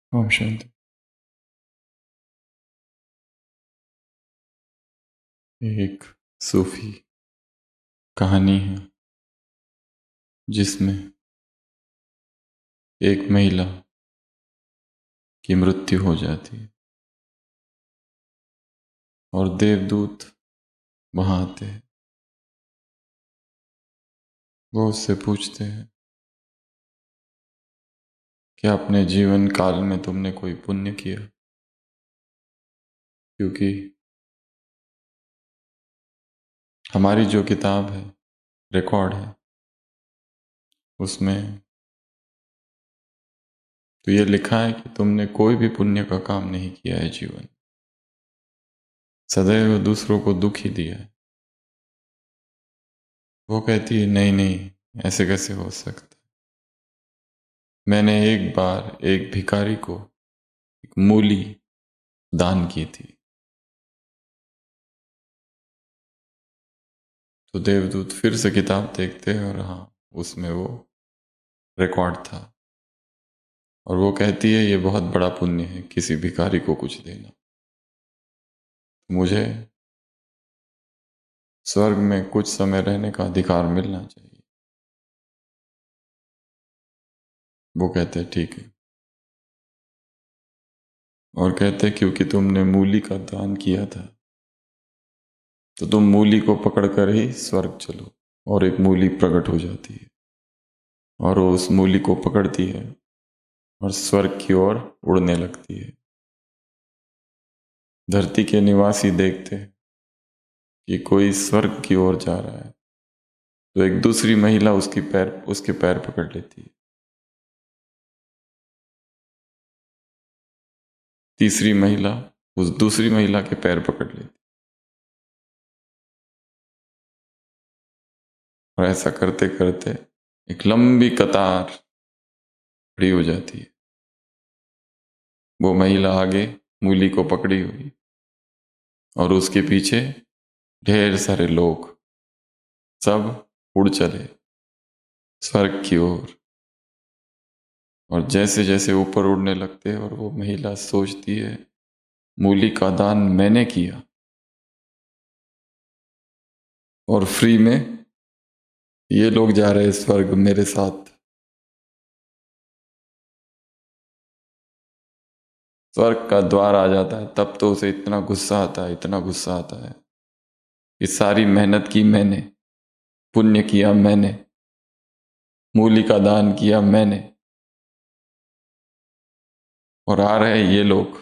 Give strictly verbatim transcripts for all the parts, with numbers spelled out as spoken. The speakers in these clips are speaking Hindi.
ओम शांति। एक सूफी कहानी है जिसमें एक महिला की मृत्यु हो जाती है और देवदूत वहां आते हैं। वो उससे पूछते हैं, क्या अपने जीवन काल में तुमने कोई पुण्य किया? क्योंकि हमारी जो किताब है, रिकॉर्ड है, उसमें तो ये लिखा है कि तुमने कोई भी पुण्य का काम नहीं किया है जीवन, सदैव दूसरों को दुख ही दिया है। वो कहती है, नहीं नहीं, ऐसे कैसे हो सकता। मैंने एक बार एक भिखारी को एक मूली दान की थी। तो देवदूत फिर से किताब देखते हैं और हाँ, उसमें वो रिकॉर्ड था। और वो कहती है, ये बहुत बड़ा पुण्य है किसी भिखारी को कुछ देना। मुझे स्वर्ग में कुछ समय रहने का अधिकार मिलना चाहिए। वो कहते हैं, ठीक है। और कहते हैं, क्योंकि तुमने मूली का दान किया था तो तुम मूली को पकड़कर ही स्वर्ग चलो। और एक मूली प्रकट हो जाती है और वो उस मूली को पकड़ती है और स्वर्ग की ओर उड़ने लगती है। धरती के निवासी देखते हैं कि कोई स्वर्ग की ओर जा रहा है, तो एक दूसरी महिला उसकी पैर उसके पैर पकड़ लेती है। तीसरी महिला उस दूसरी महिला के पैर पकड़ लेती है। और ऐसा करते करते एक लंबी कतार खड़ी हो जाती है। वो महिला आगे मूली को पकड़ी हुई और उसके पीछे ढेर सारे लोग, सब उड़ चले स्वर्ग की ओर। और जैसे जैसे ऊपर उड़ने लगते और वो महिला सोचती है, मूली का दान मैंने किया और फ्री में ये लोग जा रहे स्वर्ग मेरे साथ। स्वर्ग का द्वार आ जाता है, तब तो उसे इतना गुस्सा आता है, इतना गुस्सा आता है कि सारी मेहनत की मैंने, पुण्य किया मैंने, मूली का दान किया मैंने, और आ रहे ये लोग।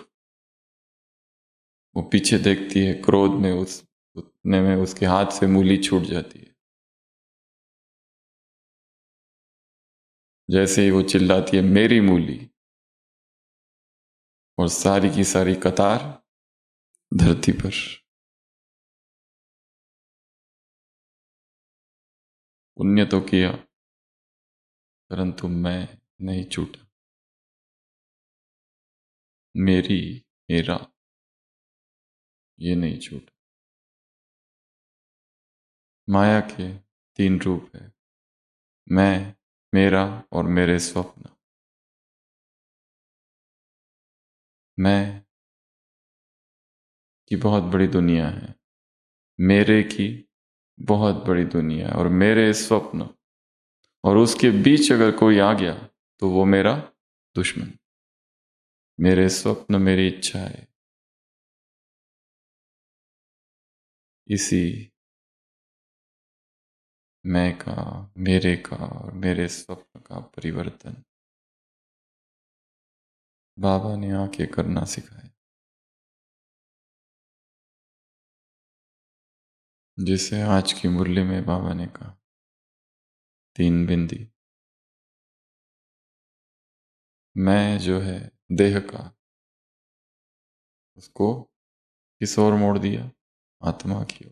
वो पीछे देखती है, क्रोध में उस उतने में उसके हाथ से मूली छूट जाती है। जैसे ही वो चिल्लाती है, मेरी मूली, और सारी की सारी कतार धरती पर। पुण्य तो किया परंतु मैं नहीं छूटा। मेरी, मेरा, ये नहीं छूटा। माया के तीन रूप है, मैं, मेरा और मेरे स्वप्न। मैं की बहुत बड़ी दुनिया है, मेरे की बहुत बड़ी दुनिया है, और मेरे स्वप्न, और उसके बीच अगर कोई आ गया तो वो मेरा दुश्मन। मेरे स्वप्न, मेरी इच्छा है, इसी मैं का, मेरे का और मेरे स्वप्न का परिवर्तन बाबा ने आके करना सिखाया। जिसे आज की मुरली में बाबा ने कहा, तीन बिंदी। मैं जो है देह का, उसको किस ओर मोड़ दिया? आत्मा की ओर।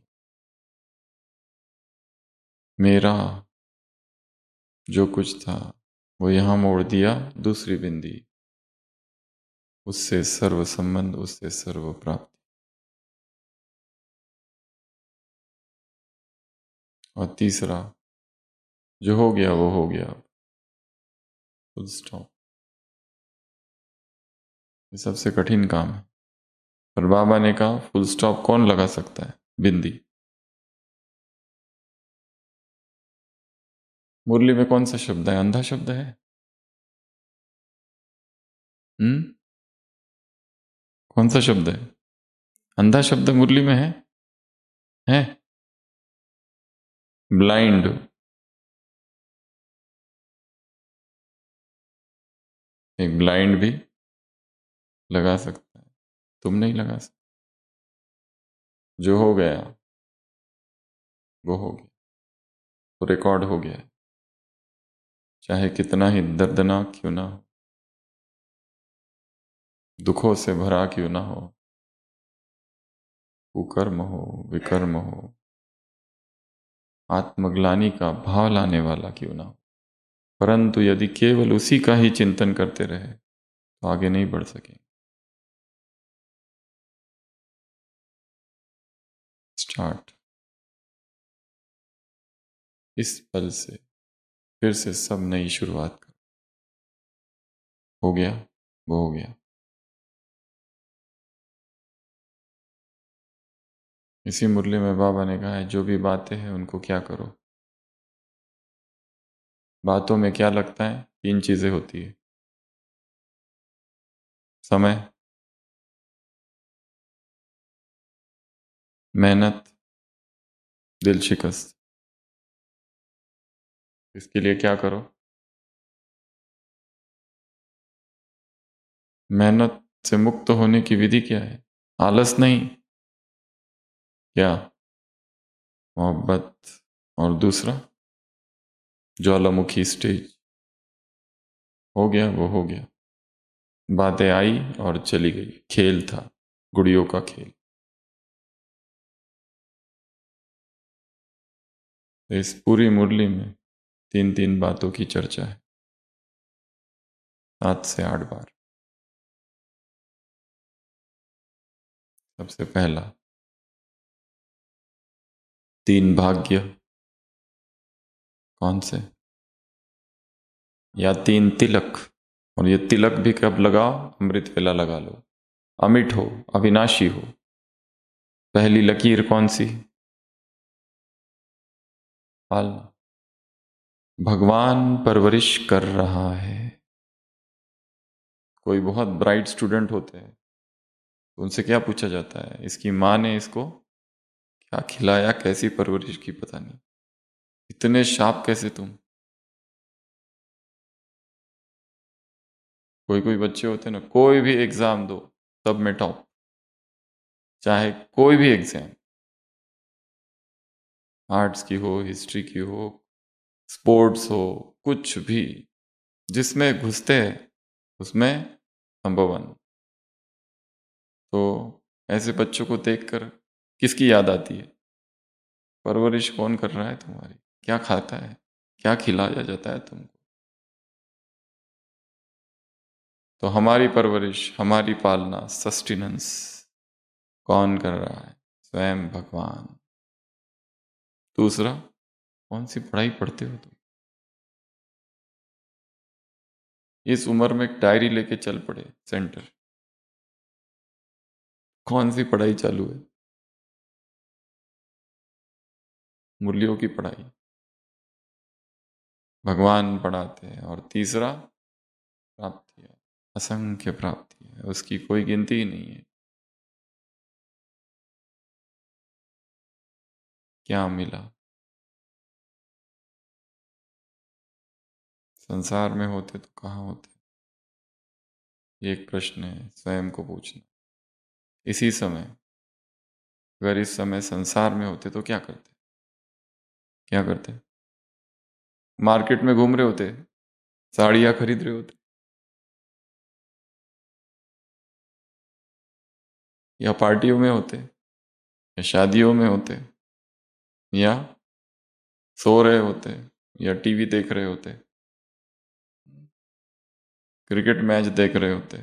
मेरा जो कुछ था वो यहां मोड़ दिया दूसरी बिंदी, उससे सर्व संबंध, उससे सर्व प्राप्ति। और तीसरा, जो हो गया वो हो गया, फुल स्टॉप। ये सबसे कठिन काम है। पर बाबा ने कहा फुल स्टॉप कौन लगा सकता है? बिंदी। मुरली में कौन सा शब्द है? अंधा शब्द है? हम्म कौन सा शब्द है? अंधा शब्द मुरली में है? है? ब्लाइंड। एक ब्लाइंड भी लगा सकता है, तुम नहीं लगा सकते। जो हो गया वो हो गया, तो रिकॉर्ड हो गया है, चाहे कितना ही दर्दनाक क्यों ना हो, दुखों से भरा क्यों ना हो, कुकर्म हो विकर्म हो, आत्मग्लानि का भाव लाने वाला क्यों ना हो, परंतु यदि केवल उसी का ही चिंतन करते रहे तो आगे नहीं बढ़ सके। स्टार्ट। इस पल से फिर से सब नई शुरुआत कर। हो गया वो हो गया। इसी मुरली में बाबा ने कहा है जो भी बातें हैं उनको क्या करो। बातों में क्या लगता है? तीन चीजें होती है, समय, मेहनत, दिल शिकस्त। इसके लिए क्या करो? मेहनत से मुक्त होने की विधि क्या है? आलस नहीं, क्या? मोहब्बत। और दूसरा ज्वालामुखी स्टेज। हो गया वो हो गया। बातें आई और चली गई, खेल था, गुड़ियों का खेल। इस पूरी मुरली में तीन तीन बातों की चर्चा है, सात से आठ बार। सबसे पहला तीन भाग्य। कौन से? या तीन तिलक। और ये तिलक भी कब लगाओ? अमृत वेला लगा लो। अमिट हो, अविनाशी हो। पहली लकीर कौन सी? पालना। भगवान परवरिश कर रहा है। कोई बहुत ब्राइट स्टूडेंट होते हैं तो उनसे क्या पूछा जाता है? इसकी माँ ने इसको क्या खिलाया, कैसी परवरिश की, पता नहीं, इतने शार्प कैसे तुम। कोई कोई बच्चे होते हैं ना, कोई भी एग्जाम दो सब में टॉप, चाहे कोई भी एग्जाम, आर्ट्स की हो, हिस्ट्री की हो, स्पोर्ट्स हो, कुछ भी, जिसमें घुसते हैं उसमें नंबर वन। तो ऐसे बच्चों को देखकर किसकी याद आती है? परवरिश कौन कर रहा है तुम्हारी? क्या खाता है, क्या खिलाया जाता है तुमको? तो हमारी परवरिश, हमारी पालना, सस्टेनेंस कौन कर रहा है? स्वयं भगवान। दूसरा, कौन सी पढ़ाई पढ़ते हो तुम? इस उम्र में एक डायरी लेके चल पड़े सेंटर, कौन सी पढ़ाई चालू है? मूल्यों की पढ़ाई, भगवान पढ़ाते हैं। और तीसरा, प्राप्तियां, असंख्य प्राप्ति है, उसकी कोई गिनती ही नहीं है। क्या मिला? संसार में होते तो कहाँ होते? ये एक प्रश्न है, स्वयं को पूछना। इसी समय, अगर इस समय संसार में होते तो क्या करते? क्या करते? मार्केट में घूम रहे होते, साड़ियां खरीद रहे होते, या पार्टियों में होते, या शादियों में होते, या सो रहे होते, या टीवी देख रहे होते, क्रिकेट मैच देख रहे होते।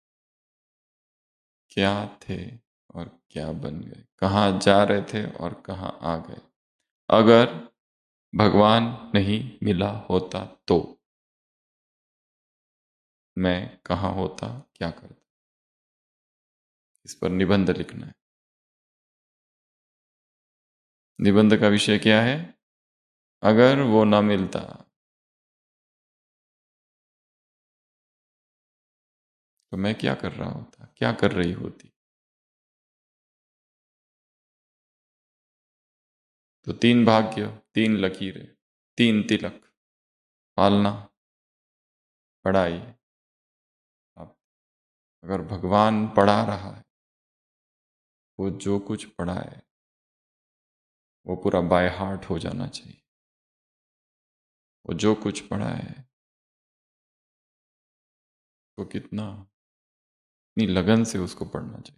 क्या थे और क्या बन गए, कहाँ जा रहे थे और कहाँ आ गए? अगर भगवान नहीं मिला होता तो मैं कहाँ होता, क्या करता? इस पर निबंध लिखना है। निबंध का विषय क्या है? अगर वो ना मिलता तो मैं क्या कर रहा होता, क्या कर रही होती। तो तीन भाग्य, तीन लकीरें, तीन तिलक, पालना, पढ़ाई। अब अगर भगवान पढ़ा रहा है, वो जो कुछ पढ़ा है वो पूरा बाय हार्ट हो जाना चाहिए। वो जो कुछ पढ़ा है वो कितना, इतनी लगन से उसको पढ़ना चाहिए।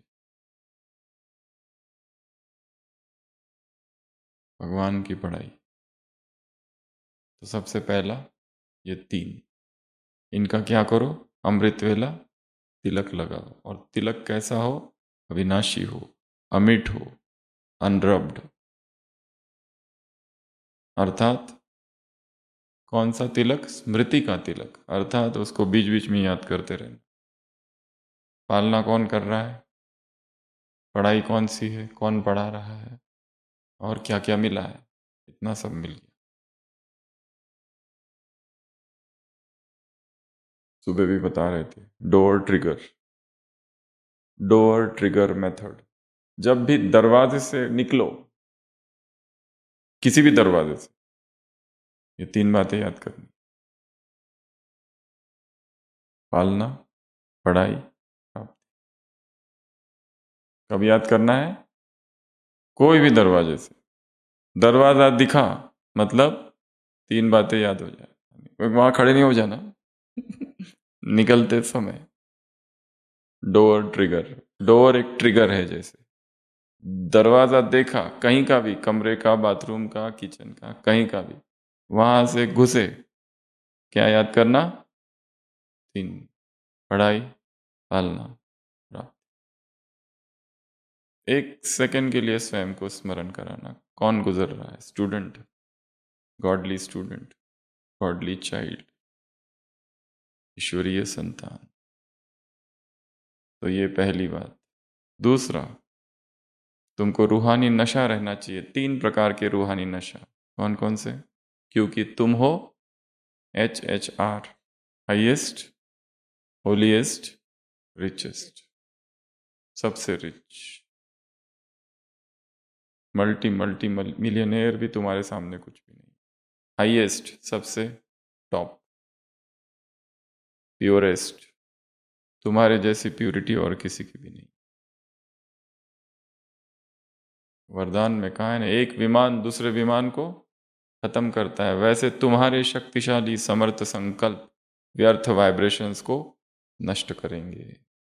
भगवान की पढ़ाई। तो सबसे पहला ये तीन, इनका क्या करो? अमृत वेला तिलक लगाओ। और तिलक कैसा हो? अविनाशी हो, अमिट हो, अनरब्ड। अर्थात कौन सा तिलक? स्मृति का तिलक, अर्थात उसको बीच बीच में याद करते रहना। पालना कौन कर रहा है? पढ़ाई कौन सी है? कौन पढ़ा रहा है? और क्या क्या मिला है? इतना सब मिल गया। सुबह भी बता रहे थे, door trigger, door trigger method. जब भी दरवाजे से निकलो, किसी भी दरवाजे से, ये तीन बातें याद करनी। पालना, पढ़ाई, प्राप्ति। कब याद करना है? कोई भी दरवाजे से दरवाजा दिखा मतलब तीन बातें याद हो जाए। वहां खड़े नहीं हो जाना निकलते समय। डोर ट्रिगर, डोर एक ट्रिगर है। जैसे दरवाजा देखा कहीं का भी, कमरे का, बाथरूम का, किचन का, कहीं का भी, वहां से घुसे, क्या याद करना? तीन, पढ़ाई, पालना, प्राप्ति। एक सेकंड के लिए स्वयं को स्मरण कराना, कौन गुजर रहा है? Student, godly student, godly child, ईश्वरीय संतान। तो ये पहली बात। दूसरा, तुमको रूहानी नशा रहना चाहिए। तीन प्रकार के रूहानी नशा। कौन कौन से? क्योंकि तुम हो H H R, highest, holiest, richest, सबसे रिच। मल्टी मल्टी मिलियनेयर भी तुम्हारे सामने कुछ भी नहीं। हाईएस्ट, सबसे टॉप। प्योरेस्ट, तुम्हारे जैसी प्यूरिटी और किसी की भी नहीं। वरदान में कहा है ना, एक विमान दूसरे विमान को खत्म करता है, वैसे तुम्हारे शक्तिशाली समर्थ संकल्प व्यर्थ वाइब्रेशंस को नष्ट करेंगे।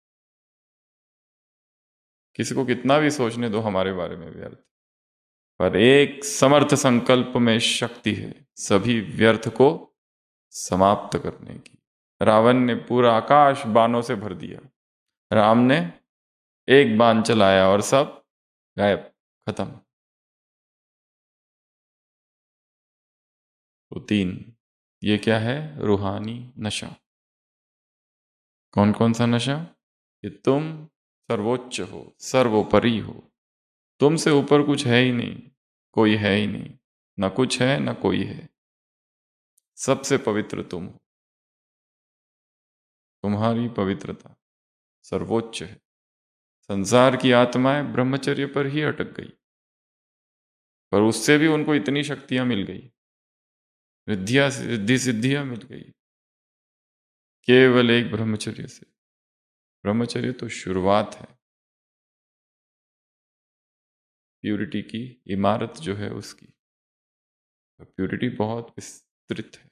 किसी को कितना भी सोचने दो हमारे बारे में व्यर्थ, पर एक समर्थ संकल्प में शक्ति है सभी व्यर्थ को समाप्त करने की। रावण ने पूरा आकाश बाणों से भर दिया, राम ने एक बाण चलाया और सब गायब, खत्म। तो तीन, ये क्या है? रूहानी नशा। कौन कौन सा नशा? कि तुम सर्वोच्च हो, सर्वोपरि हो, तुमसे ऊपर कुछ है ही नहीं, कोई है ही नहीं, ना कुछ है ना कोई है, सबसे पवित्र तुम हो। तुम्हारी पवित्रता सर्वोच्च है। संसार की आत्माएं ब्रह्मचर्य पर ही अटक गई, पर उससे भी उनको इतनी शक्तियां मिल गई, रिद्धियां, रिद्धि सिद्धियां मिल गई, केवल एक ब्रह्मचर्य से। ब्रह्मचर्य तो शुरुआत है, प्यूरिटी की इमारत जो है उसकी। तो प्यूरिटी बहुत विस्तृत है।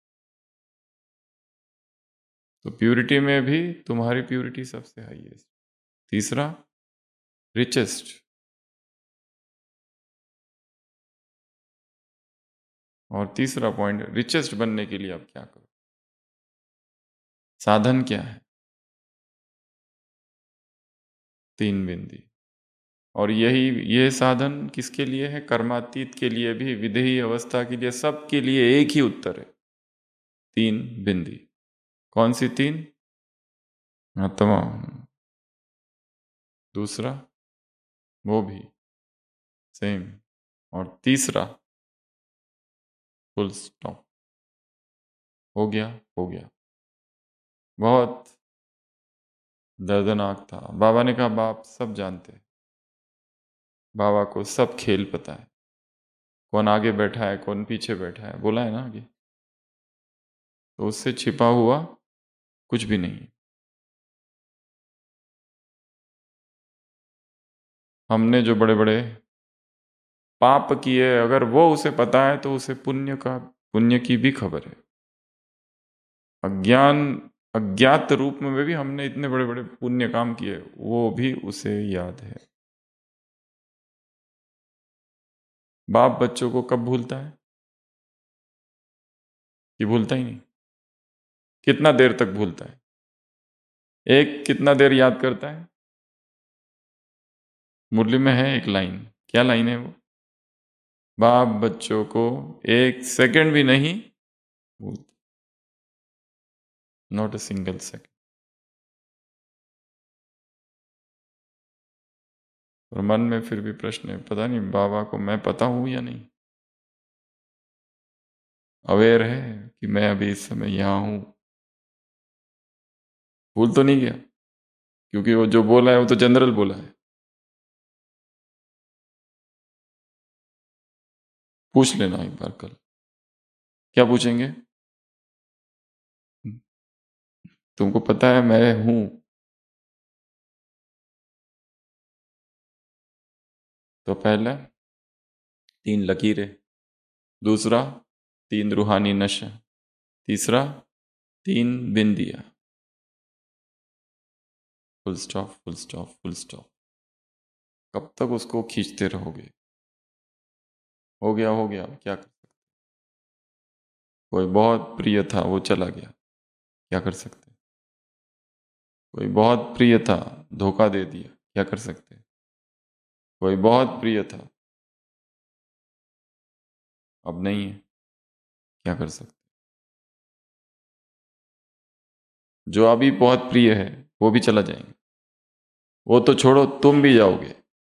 तो प्यूरिटी में भी तुम्हारी प्यूरिटी सबसे हाईएस्ट। तीसरा, रिचेस्ट। और तीसरा पॉइंट, रिचेस्ट बनने के लिए आप क्या करो? साधन क्या है? तीन बिंदी। और यही ये साधन किसके लिए है? कर्मातीत के लिए भी, विदेही अवस्था के लिए, सबके लिए एक ही उत्तर है, तीन बिंदी। कौन सी तीन? आत्मा, दूसरा वो भी सेम, और तीसरा फुल स्टॉप। हो गया हो गया। बहुत दर्दनाक था। बाबा ने कहा बाप सब जानते हैं, बाबा को सब खेल पता है, कौन आगे बैठा है कौन पीछे बैठा है, बोला है ना आगे। तो उससे छिपा हुआ कुछ भी नहीं। हमने जो बड़े बड़े पाप किए, अगर वो उसे पता है तो उसे पुण्य का पुण्य की भी खबर है। अज्ञान अज्ञात रूप में भी हमने इतने बड़े बड़े पुण्य काम किए, वो भी उसे याद है। बाप बच्चों को कब भूलता है? कि भूलता ही नहीं? कितना देर तक भूलता है? एक कितना देर याद करता है? मुरली में है एक लाइन, क्या लाइन है वो? बाप बच्चों को एक सेकंड भी नहीं भूलता, नॉट अ सिंगल सेकंड। और मन में फिर भी प्रश्न है, पता नहीं बाबा को मैं पता हूं या नहीं, अवेयर है कि मैं अभी इस समय यहां हूं? भूल तो नहीं गया? क्योंकि वो जो बोला है वो तो जनरल बोला है। पूछ लेना एक बार कल। क्या पूछेंगे? तुमको पता है मैं हूं? तो पहला तीन लकीरें, दूसरा तीन रूहानी नशा, तीसरा तीन बिंदिया। Full stop full stop full stop. कब तक उसको खींचते रहोगे? हो गया हो गया, क्या कर सकते? कोई बहुत प्रिय था वो चला गया, क्या कर सकते? कोई बहुत प्रिय था धोखा दे दिया, क्या कर सकते? कोई बहुत प्रिय था अब नहीं है, क्या कर सकते? जो अभी बहुत प्रिय है वो भी चला जाएंगे। वो तो छोड़ो, तुम भी जाओगे।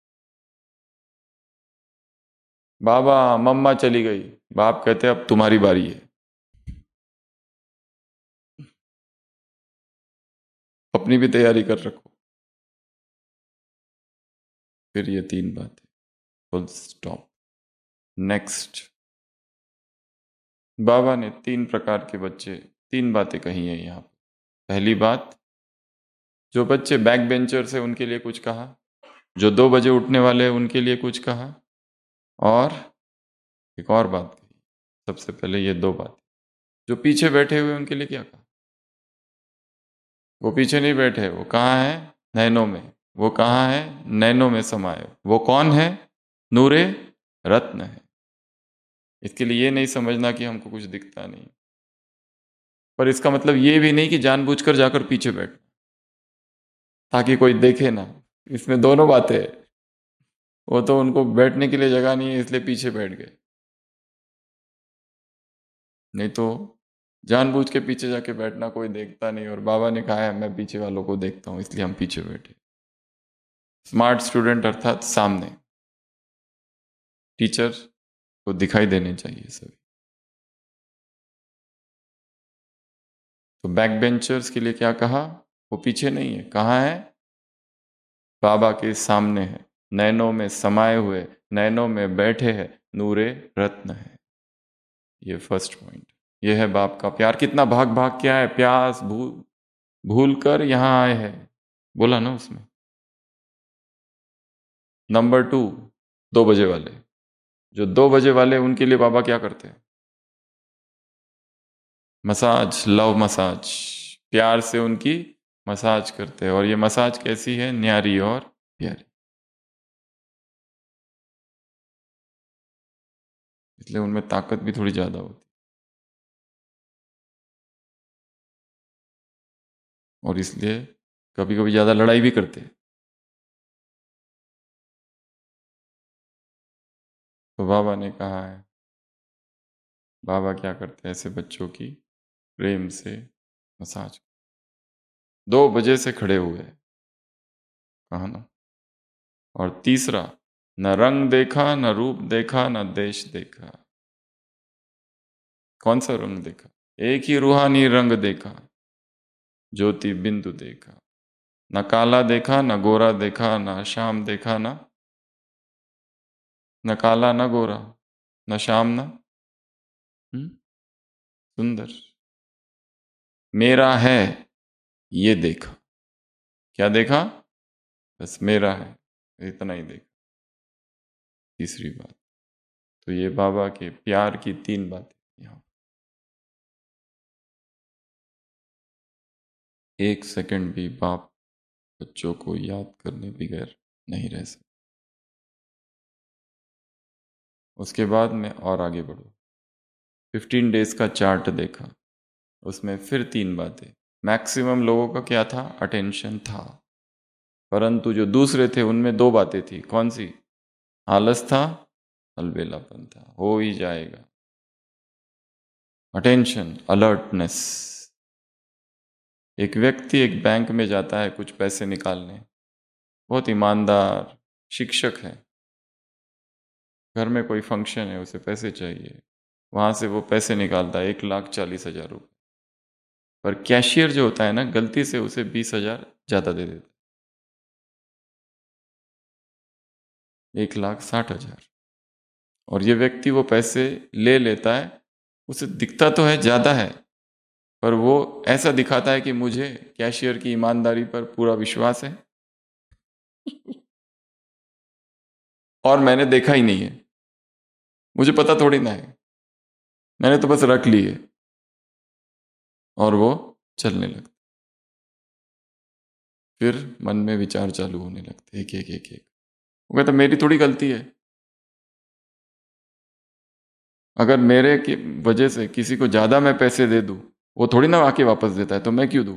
बाबा मम्मा चली गई, बाप कहते अब तुम्हारी बारी है। अपनी भी तैयारी कर रखो। फिर ये तीन बातें, फुल स्टॉप। नेक्स्ट, बाबा ने तीन प्रकार के बच्चे, तीन बातें कही है यहाँ पर। पहली बात, जो बच्चे बैक बेंचर्स है उनके लिए कुछ कहा, जो दो बजे उठने वाले हैं उनके लिए कुछ कहा, और एक और बात कही। सबसे पहले ये दो बात, जो पीछे बैठे हुए उनके लिए क्या कहा? वो पीछे नहीं बैठे, वो कहाँ है? नैनों में। वो कहाँ है? नैनों में समाये। वो कौन है? नूरे रत्न है। इसके लिए ये नहीं समझना कि हमको कुछ दिखता नहीं, पर इसका मतलब ये भी नहीं कि जानबूझकर जाकर पीछे बैठ ताकि कोई देखे ना। इसमें दोनों बातें हैं। वो तो उनको बैठने के लिए जगह नहीं है इसलिए पीछे बैठ गए, नहीं तो जानबूझ के पीछे जाके बैठना कोई देखता नहीं, और बाबा ने कहा है मैं पीछे वालों को देखता हूं इसलिए हम पीछे बैठे। स्मार्ट स्टूडेंट अर्थात सामने, टीचर को दिखाई देने चाहिए सभी। तो बैक बेंचर्स के लिए क्या कहा? वो पीछे नहीं है, कहाँ है? बाबा के सामने है, नैनों में समाये हुए, नैनों में बैठे हैं, नूरे रत्न है। ये फर्स्ट पॉइंट। ये है बाप का प्यार। कितना भाग भाग क्या है, प्यास भूल भूल कर यहां आए हैं, बोला ना उसमें। नंबर टू, दो बजे वाले, जो दो बजे वाले उनके लिए बाबा क्या करते हैं? मसाज, लव मसाज, प्यार से उनकी मसाज करते हैं। और ये मसाज कैसी है? न्यारी और प्यारी। इसलिए उनमें ताकत भी थोड़ी ज्यादा होती, और इसलिए कभी कभी ज्यादा लड़ाई भी करते हैं। तो बाबा ने कहा है, बाबा क्या करते हैं ऐसे बच्चों की प्रेम से मसाज। दो बजे से खड़े हुए हैं, कहा ना। और तीसरा, न रंग देखा, न रूप देखा, न देश देखा। कौन सा रंग देखा? एक ही रूहानी रंग देखा, ज्योति बिंदु देखा। न काला देखा, न गोरा देखा, न श्याम देखा, न न काला, न गोरा, न श्याम, न हम्म, सुंदर। मेरा है ये देखा। क्या देखा? बस मेरा है, इतना ही देखा। तीसरी बात। तो ये बाबा के प्यार की तीन बातें यहाँ। एक सेकंड भी बाप बच्चों को याद करने बगैर नहीं रह सकते। उसके बाद में और आगे बढ़ो। फिफ्टीन डेज का चार्ट देखा, उसमें फिर तीन बातें। मैक्सिमम लोगों का क्या था? अटेंशन था। परंतु जो दूसरे थे उनमें दो बातें थी। कौन सी? आलस था, अलबेलापन था। हो ही जाएगा। Attention, alertness. एक व्यक्ति एक बैंक में जाता है कुछ पैसे निकालने, बहुत ईमानदार शिक्षक है, घर में कोई फंक्शन है, उसे पैसे चाहिए, वहां से वो पैसे निकालता है, एक लाख चालीस हजार रुपये। पर कैशियर जो होता है ना, गलती से उसे बीस हजार ज्यादा दे देता है, एक लाख साठ हजार। और ये व्यक्ति वो पैसे ले लेता है, उसे दिखता तो है ज्यादा है, पर वो ऐसा दिखाता है कि मुझे कैशियर की ईमानदारी पर पूरा विश्वास है और मैंने देखा ही नहीं है, मुझे पता थोड़ी ना है, मैंने तो बस रख ली है। और वो चलने लगता। फिर मन में विचार चालू होने लगते, एक एक एक एक। वो कहता मेरी थोड़ी गलती है, अगर मेरे की वजह से किसी को ज्यादा मैं पैसे दे दूं, वो थोड़ी ना आके वापस देता है, तो मैं क्यों दूं?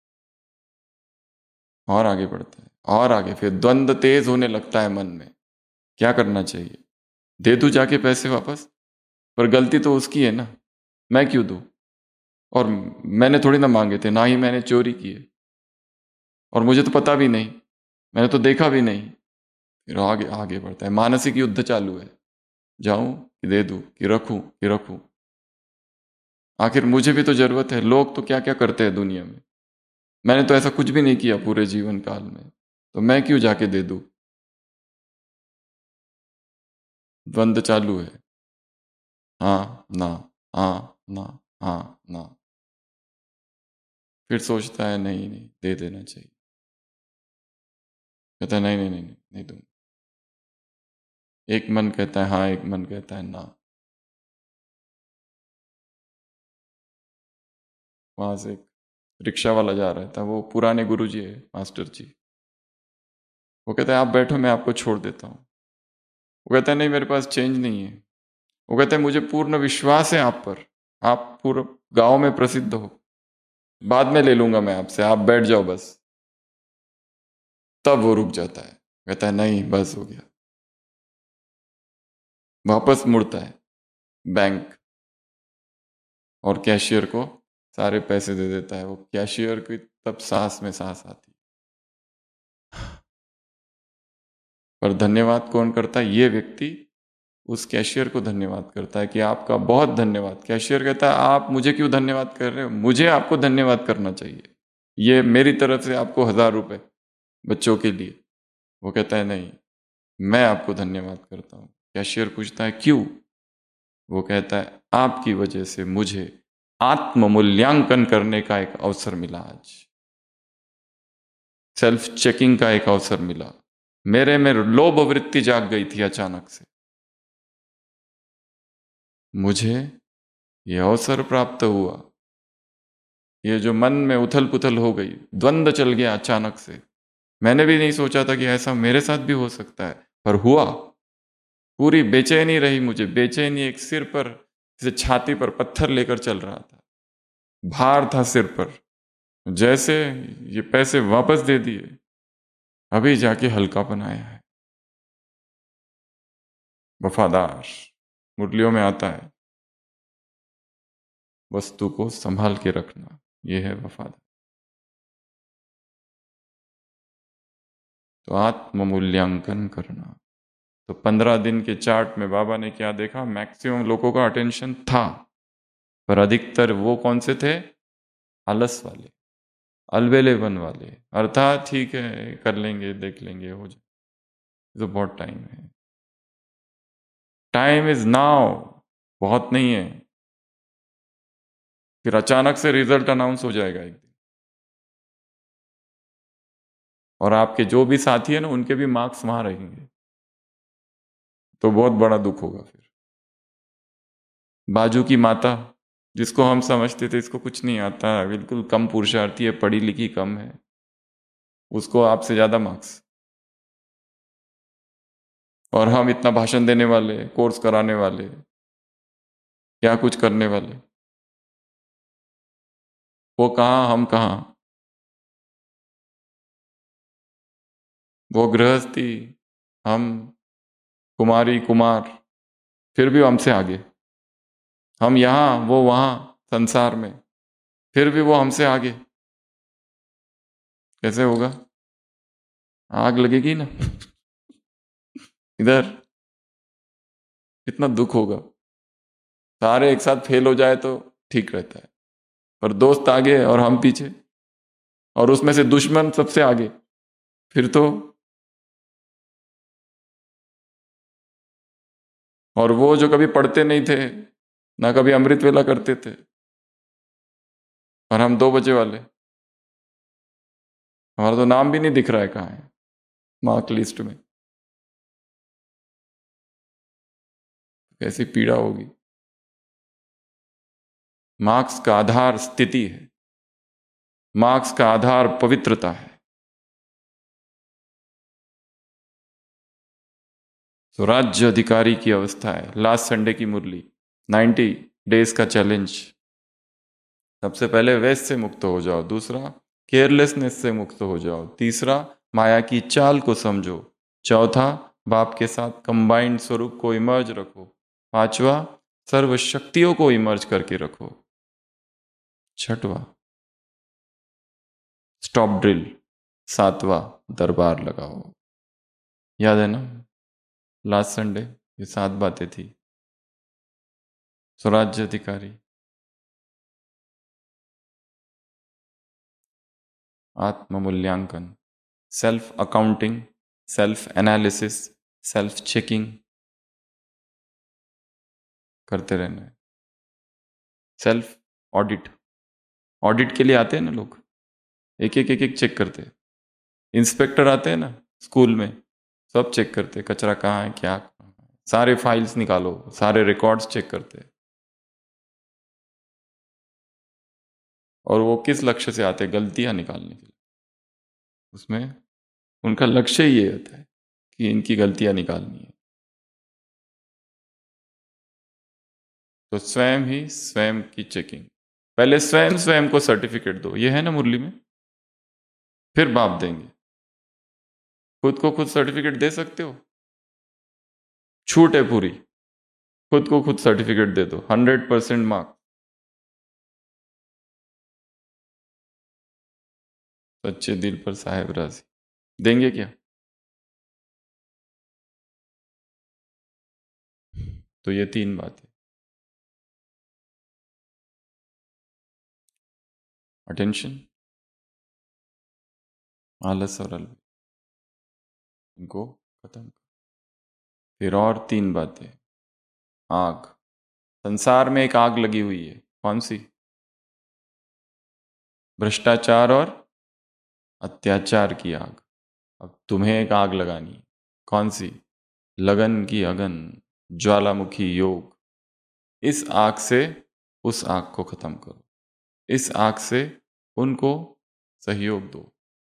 और आगे बढ़ता है, और आगे। फिर द्वंद्व तेज होने लगता है मन में, क्या करना चाहिए? दे दूं जाके पैसे वापस? पर गलती तो उसकी है ना, मैं क्यों दूं? और मैंने थोड़ी ना मांगे थे, ना ही मैंने चोरी की है, और मुझे तो पता भी नहीं, मैंने तो देखा भी नहीं। फिर आगे आगे बढ़ता है, मानसिक युद्ध चालू है। जाऊं कि दे दूं, कि रखूं कि रखूं? आखिर मुझे भी तो जरूरत है, लोग तो क्या क्या करते हैं दुनिया में, मैंने तो ऐसा कुछ भी नहीं किया पूरे जीवन काल में, तो मैं क्यों जाके दे दूं? द्वंद्व चालू है। हाँ ना, हाँ ना, हाँ ना। फिर सोचता है नहीं नहीं, दे देना चाहिए। कहता है नहीं नहीं नहीं नहीं, नहीं दूंगा। एक मन कहता है हाँ, एक मन कहता है ना। वहां से एक रिक्शा वाला जा रहा था, वो पुराने गुरु जी है, मास्टर जी। वो कहता है आप बैठो, मैं आपको छोड़ देता हूँ। वो कहता है नहीं, मेरे पास चेंज नहीं है। वो कहता है मुझे पूर्ण विश्वास है आप पर, आप पूरे गांव में प्रसिद्ध हो, बाद में ले लूंगा मैं आपसे, आप बैठ जाओ बस। तब वो रुक जाता है, कहता है नहीं बस हो गया। वापस मुड़ता है बैंक, और कैशियर को सारे पैसे दे देता है। वो कैशियर की तब सांस में सांस आती। पर धन्यवाद कौन करता है? ये व्यक्ति उस कैशियर को धन्यवाद करता है कि आपका बहुत धन्यवाद। कैशियर कहता है आप मुझे क्यों धन्यवाद कर रहे हो, मुझे आपको धन्यवाद करना चाहिए, ये मेरी तरफ से आपको हजार रुपए बच्चों के लिए। वो कहता है नहीं, मैं आपको धन्यवाद करता हूँ। कैशियर पूछता है क्यों? वो कहता है आपकी वजह से मुझे आत्म मूल्यांकन करने का एक अवसर मिला, आज सेल्फ चेकिंग का एक अवसर मिला। मेरे में लोभ वृत्ति जाग गई थी अचानक से, मुझे यह अवसर प्राप्त हुआ। ये जो मन में उथल पुथल हो गई, द्वंद्व चल गया अचानक से, मैंने भी नहीं सोचा था कि ऐसा मेरे साथ भी हो सकता है, पर हुआ। पूरी बेचैनी रही मुझे, बेचैनी एक सिर पर जैसे छाती पर पत्थर लेकर चल रहा था, भार था सिर पर। जैसे ये पैसे वापस दे दिए, अभी जाके हल्कापन आया है। वफादार मुरलियों में आता है, वस्तु को संभाल के रखना, यह है वफादार। तो आत्म मूल्यांकन करना। तो पंद्रह दिन के चार्ट में बाबा ने क्या देखा, मैक्सिमम लोगों का अटेंशन था, पर अधिकतर वो कौन से थे, आलस वाले, अलबेलेबन वाले, अर्थात ठीक है कर लेंगे, देख लेंगे, हो जाए, तो बहुत टाइम है, टाइम इज नाउ, बहुत नहीं है, फिर अचानक से रिजल्ट अनाउंस हो जाएगा एक दिन, और आपके जो भी साथी है ना उनके भी मार्क्स वहां रहेंगे, तो बहुत बड़ा दुख होगा फिर। बाजू की माता, जिसको हम समझते थे इसको कुछ नहीं आता, बिल्कुल कम पुरुषार्थी है, पढ़ी लिखी कम है, उसको आपसे ज्यादा मार्क्स, और हम इतना भाषण देने वाले, कोर्स कराने वाले, क्या कुछ करने वाले, वो कहाँ हम कहाँ, वो गृहस्थी, हम कुमारी कुमार, फिर भी हमसे आगे, हम यहाँ वो वहाँ संसार में, फिर भी वो हमसे आगे, कैसे होगा, आग लगेगी ना इधर, इतना दुख होगा, सारे एक साथ फेल हो जाए तो ठीक रहता है, पर दोस्त आगे और हम पीछे, और उसमें से दुश्मन सबसे आगे, फिर तो, और वो जो कभी पढ़ते नहीं थे, ना कभी अमृत वेला करते थे, और हम दो बजे वाले, हमारा तो नाम भी नहीं दिख रहा है कहाँ है मार्क लिस्ट में, कैसी पीड़ा होगी। मार्क्स का आधार स्थिति है, मार्क्स का आधार पवित्रता है। तो राज्य अधिकारी की अवस्था है, लास्ट संडे की मुरली, नाइन्टी डेज का चैलेंज। सबसे पहले वेस्ट से मुक्त हो जाओ, दूसरा केयरलेसनेस से मुक्त हो जाओ, तीसरा माया की चाल को समझो, चौथा बाप के साथ कंबाइंड स्वरूप को इमर्ज रखो, पांचवा सर्व शक्तियों को इमर्ज करके रखो, छठवा स्टॉप ड्रिल, सातवां दरबार लगाओ। याद है ना लास्ट संडे ये सात बातें थी। स्वराज्य अधिकारी, आत्म मूल्यांकन, self accounting, self analysis, self checking करते रहना है, सेल्फ ऑडिट, ऑडिट के लिए आते हैं ना लोग, एक एक एक एक चेक करते हैं, इंस्पेक्टर आते हैं ना स्कूल में, सब चेक करते हैं कचरा कहाँ है, क्या कहाँ है, सारे फाइल्स निकालो, सारे रिकॉर्ड्स चेक करते हैं, और वो किस लक्ष्य से आते हैं, गलतियां निकालने के लिए, उसमें उनका लक्ष्य ये होता है कि इनकी गलतियां निकालनी है। तो स्वयं ही स्वयं की चेकिंग, पहले स्वयं स्वयं को सर्टिफिकेट दो, ये है ना मुरली में, फिर बाप देंगे। खुद को खुद सर्टिफिकेट दे सकते हो, छूट है पूरी, खुद को खुद सर्टिफिकेट दे दो, हंड्रेड परसेंट मार्क, सच्चे दिल पर साहेब राजी, देंगे क्या? तो ये तीन बातें, अटेंशन, आलस और अल्प, इनको खत्म कर। फिर और तीन बातें, आग, संसार में एक आग लगी हुई है, कौन सी? भ्रष्टाचार और अत्याचार की आग। अब तुम्हें एक आग लगानी है, कौन सी? लगन की अगन, ज्वालामुखी योग। इस आग से उस आग को खत्म करो, इस आग से उनको सहयोग दो।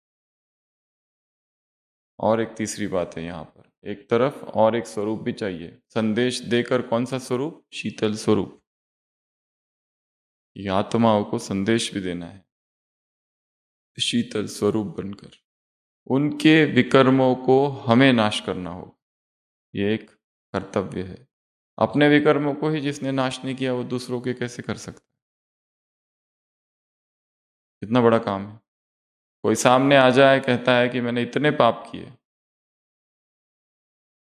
और एक तीसरी बात है यहाँ पर, एक तरफ और एक स्वरूप भी चाहिए, संदेश देकर, कौन सा स्वरूप? शीतल स्वरूप। ये आत्माओं को संदेश भी देना है, शीतल स्वरूप बनकर उनके विकर्मों को हमें नाश करना होगा, ये एक कर्तव्य है। अपने विकर्मों को ही जिसने नाश नहीं किया वो दूसरों के कैसे कर सकता है? कितना बड़ा काम है। कोई सामने आ जाए कहता है कि मैंने इतने पाप किए,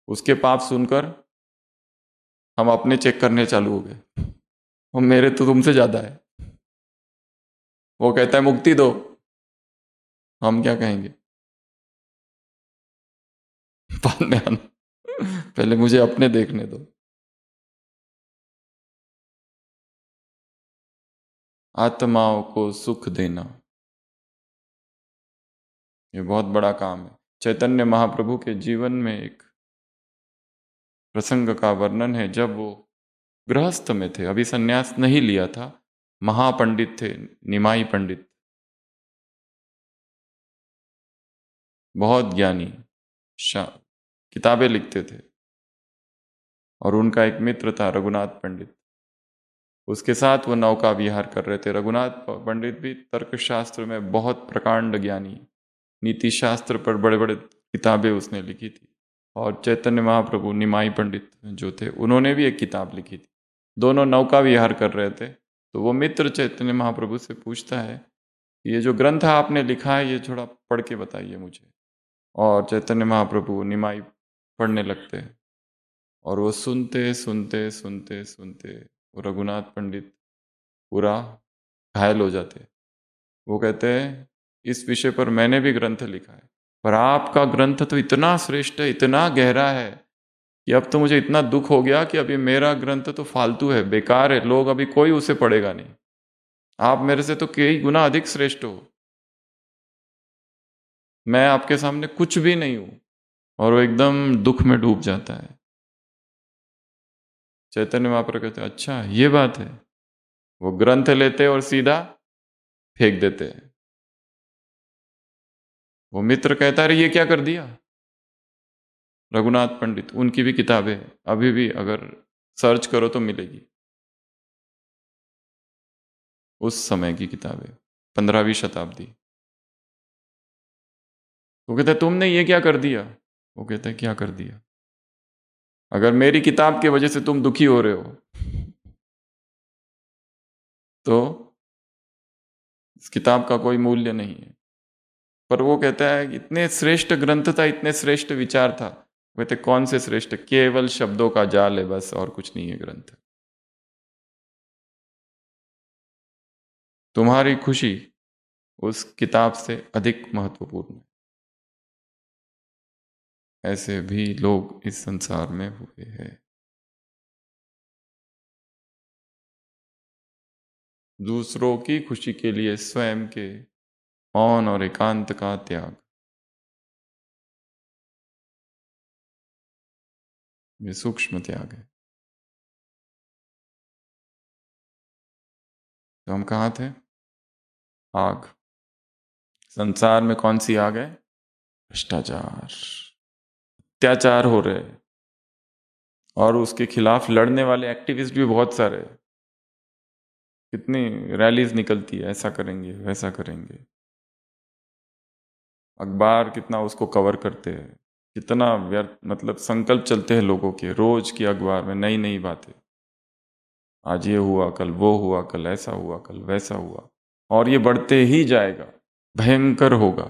उसके पाप सुनकर हम अपने चेक करने चालू हो गए, और मेरे तो तुमसे ज्यादा है। वो कहता है मुक्ति दो, हम क्या कहेंगे? बाद में आना, पहले मुझे अपने देखने दो। आत्माओं को सुख देना, ये बहुत बड़ा काम है। चैतन्य महाप्रभु के जीवन में एक प्रसंग का वर्णन है, जब वो गृहस्थ में थे, अभी सन्यास नहीं लिया था, महापंडित थे, निमाई पंडित, बहुत ज्ञानी, किताबें लिखते थे। और उनका एक मित्र था रघुनाथ पंडित, उसके साथ वो नौका विहार कर रहे थे। रघुनाथ पंडित भी तर्कशास्त्र में बहुत प्रकांड ज्ञानी, नीति शास्त्र पर बड़े बड़े किताबें उसने लिखी थी। और चैतन्य महाप्रभु निमाई पंडित जो थे, उन्होंने भी एक किताब लिखी थी। दोनों नौका विहार कर रहे थे, तो वो मित्र चैतन्य महाप्रभु से पूछता है, ये जो ग्रंथ आपने लिखा है, ये थोड़ा पढ़ के बताइए मुझे। और चैतन्य महाप्रभु निमाई पढ़ने लगते हैं, और वो सुनते सुनते सुनते सुनते वो रघुनाथ पंडित पूरा घायल हो जाते। वो कहते हैं, इस विषय पर मैंने भी ग्रंथ लिखा है, पर आपका ग्रंथ तो इतना श्रेष्ठ है, इतना गहरा है, कि अब तो मुझे इतना दुख हो गया कि अभी मेरा ग्रंथ तो फालतू है, बेकार है, लोग अभी कोई उसे पढ़ेगा नहीं। आप मेरे से तो कई गुना अधिक श्रेष्ठ हो, मैं आपके सामने कुछ भी नहीं हूं। और वो एकदम दुख में डूब जाता है। चैतन्य महाप्रभु कहते, अच्छा ये बात है। वो ग्रंथ लेते और सीधा फेंक देते हैं। वो मित्र कहता है, अरे ये क्या कर दिया? रघुनाथ पंडित, उनकी भी किताबें अभी भी अगर सर्च करो तो मिलेगी, उस समय की किताबें, पंद्रहवीं शताब्दी। वो कहता है, तुमने ये क्या कर दिया? वो कहता है, क्या कर दिया? अगर मेरी किताब की वजह से तुम दुखी हो रहे हो, तो इस किताब का कोई मूल्य नहीं है। पर वो कहता है, इतने श्रेष्ठ ग्रंथ था, इतने श्रेष्ठ विचार था। वो कहते, कौन से श्रेष्ठ? केवल शब्दों का जाल है, बस, और कुछ नहीं है ग्रंथ। तुम्हारी खुशी उस किताब से अधिक महत्वपूर्ण है। ऐसे भी लोग इस संसार में हुए हैं। दूसरों की खुशी के लिए स्वयं के मौन और एकांत का त्याग, ये सूक्ष्म त्याग है। तो हम कहाँ थे? आग। संसार में कौन सी आग है? भ्रष्टाचार, अत्याचार हो रहे हैं, और उसके खिलाफ लड़ने वाले एक्टिविस्ट भी बहुत सारे। कितनी रैलीज निकलती है, ऐसा करेंगे वैसा करेंगे, अखबार कितना उसको कवर करते हैं, कितना व्यर्थ, मतलब संकल्प चलते हैं लोगों के, रोज की अखबार में नई नई बातें। आज ये हुआ, कल वो हुआ, कल ऐसा हुआ, कल वैसा हुआ, और ये बढ़ते ही जाएगा, भयंकर होगा।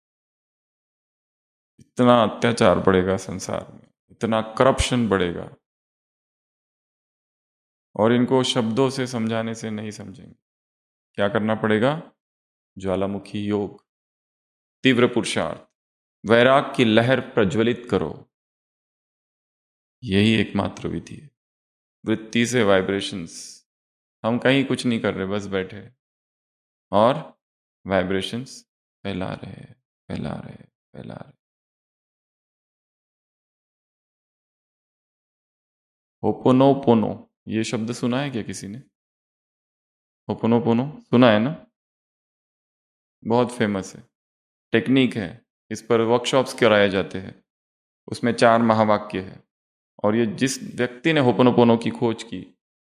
इतना अत्याचार बढ़ेगा संसार में, इतना करप्शन बढ़ेगा, और इनको शब्दों से समझाने से नहीं समझेंगे। क्या करना पड़ेगा? ज्वालामुखी योग, तीव्र पुरुषार्थ, वैराग की लहर प्रज्वलित करो, यही एकमात्र विधि है। वृत्ति से वाइब्रेशंस, हम कहीं कुछ नहीं कर रहे, बस बैठे और वाइब्रेशंस फैला रहे फैला रहे फैला रहे। होपोनोपोनो, ये शब्द सुना है क्या किसी ने? होपोनोपोनो सुना है ना? बहुत फेमस है, टेक्निक है, इस पर वर्कशॉप्स कराए जाते हैं। उसमें चार महावाक्य है, और ये जिस व्यक्ति ने होपोनोपोनो की खोज की,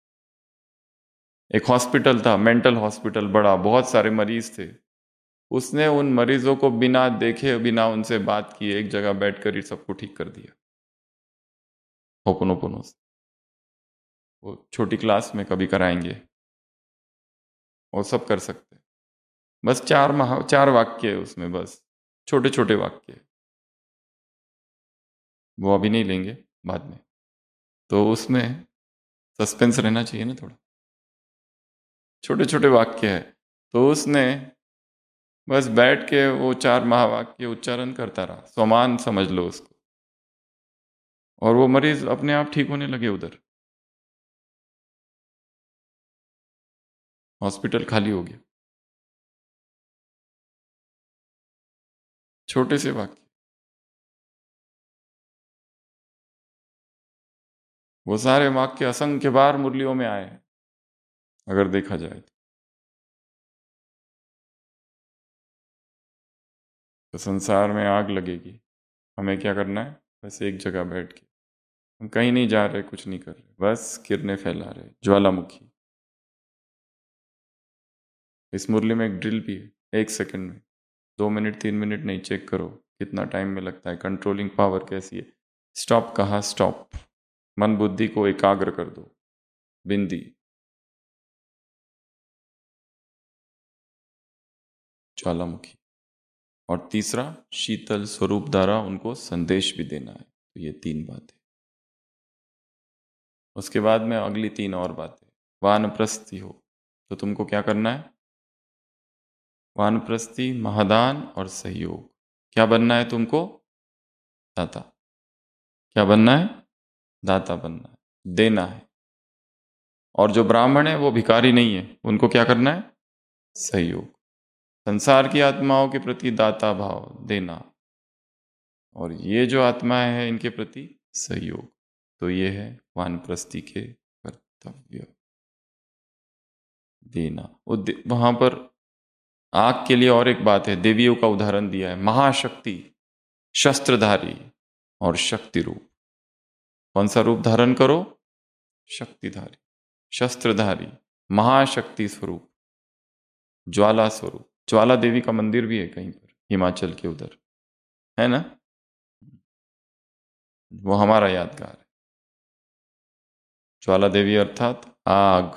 एक हॉस्पिटल था, मेंटल हॉस्पिटल, बड़ा, बहुत सारे मरीज थे, उसने उन मरीजों को बिना देखे, बिना उनसे बात किए, एक जगह बैठकर ही सबको ठीक कर दिया होपोनोपोनो से। वो छोटी क्लास में कभी कराएंगे, वो सब कर सकते हैं। बस चार महा चार वाक्य है उसमें, बस छोटे छोटे वाक्य। वो अभी नहीं लेंगे, बाद में। तो उसमें सस्पेंस रहना चाहिए ना थोड़ा, छोटे छोटे वाक्य है। तो उसने बस बैठ के वो चार महावाक्य उच्चारण करता रहा, स्वमान समझ लो उसको, और वो मरीज अपने आप ठीक होने लगे। उधर हॉस्पिटल खाली हो गया। छोटे से वाक्य, वो सारे वाक्य असंख्य बार मुरलियों में आए हैं, अगर देखा जाए तो। तो संसार में आग लगेगी, हमें क्या करना है? बस एक जगह बैठ के, हम कहीं नहीं जा रहे, कुछ नहीं कर रहे, बस किरणें फैला रहे, ज्वालामुखी। इस मुरली में एक ड्रिल भी है, एक सेकंड में, दो मिनट तीन मिनट नहीं, चेक करो कितना टाइम में लगता है, कंट्रोलिंग पावर कैसी है। स्टॉप कहा? स्टॉप। मन बुद्धि को एकाग्र कर दो, बिंदी, ज्वालामुखी। और तीसरा, शीतल स्वरूप द्वारा उनको संदेश भी देना है। तो ये तीन बातें। उसके बाद में अगली तीन और बातें। वानप्रस्थी हो तो तुमको क्या करना है? वानप्रस्थी, महादान और सहयोग। क्या बनना है तुमको? दाता। क्या बनना है? दाता बनना है, देना है। और जो ब्राह्मण है वो भिखारी नहीं है, उनको क्या करना है? सहयोग। संसार की आत्माओं के प्रति दाता भाव, देना। और ये जो आत्माएं हैं इनके प्रति सहयोग। तो ये है वानप्रस्थी के कर्तव्य, देना। वहां पर आग के लिए और एक बात है, देवियों का उदाहरण दिया है, महाशक्ति, शस्त्रधारी और शक्ति रूप। कौन सा रूप धारण करो? शक्तिधारी, शस्त्रधारी, महाशक्ति स्वरूप, ज्वाला स्वरूप। ज्वाला देवी का मंदिर भी है कहीं पर, हिमाचल के उधर, है ना? वो हमारा यादगार है। ज्वाला देवी अर्थात आग।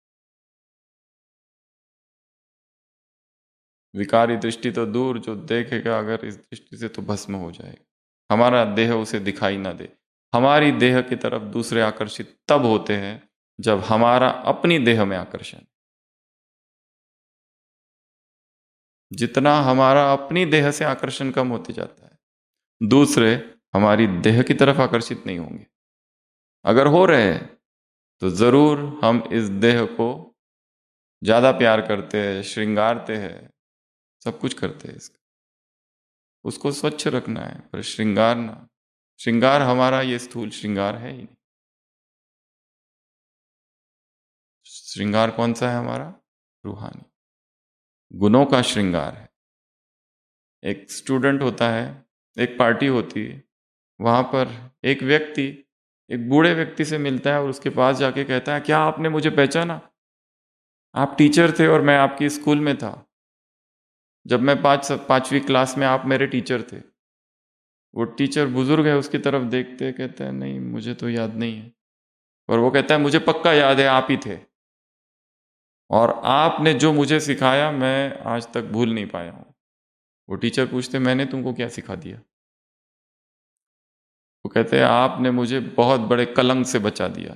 विकारी दृष्टि तो दूर, जो देखेगा अगर इस दृष्टि से तो भस्म हो जाएगा। हमारा देह उसे दिखाई ना दे। हमारी देह की तरफ दूसरे आकर्षित तब होते हैं जब हमारा अपनी देह में आकर्षण। जितना हमारा अपनी देह से आकर्षण कम होते जाता है, दूसरे हमारी देह की तरफ आकर्षित नहीं होंगे। अगर हो रहे हैं तो जरूर हम इस देह को ज्यादा प्यार करते हैं, श्रृंगारते हैं, सब कुछ करते हैं इसका। उसको स्वच्छ रखना है, पर श्रृंगार ना। श्रृंगार हमारा ये स्थूल श्रृंगार है ही नहीं। श्रृंगार कौन सा है हमारा? रूहानी, गुणों का श्रृंगार है। एक स्टूडेंट होता है, एक पार्टी होती है, वहां पर एक व्यक्ति एक बूढ़े व्यक्ति से मिलता है और उसके पास जाके कहता है, क्या आपने मुझे पहचाना? आप टीचर थे और मैं आपकी स्कूल में था। जब मैं पांच पांचवी क्लास में आप मेरे टीचर थे। वो टीचर बुजुर्ग है, उसकी तरफ देखते कहते हैं, नहीं मुझे तो याद नहीं है। और वो कहता है, मुझे पक्का याद है, आप ही थे, और आपने जो मुझे सिखाया मैं आज तक भूल नहीं पाया हूं। वो टीचर पूछते, मैंने तुमको क्या सिखा दिया? वो कहते हैं, आपने मुझे बहुत बड़े कलंक से बचा दिया।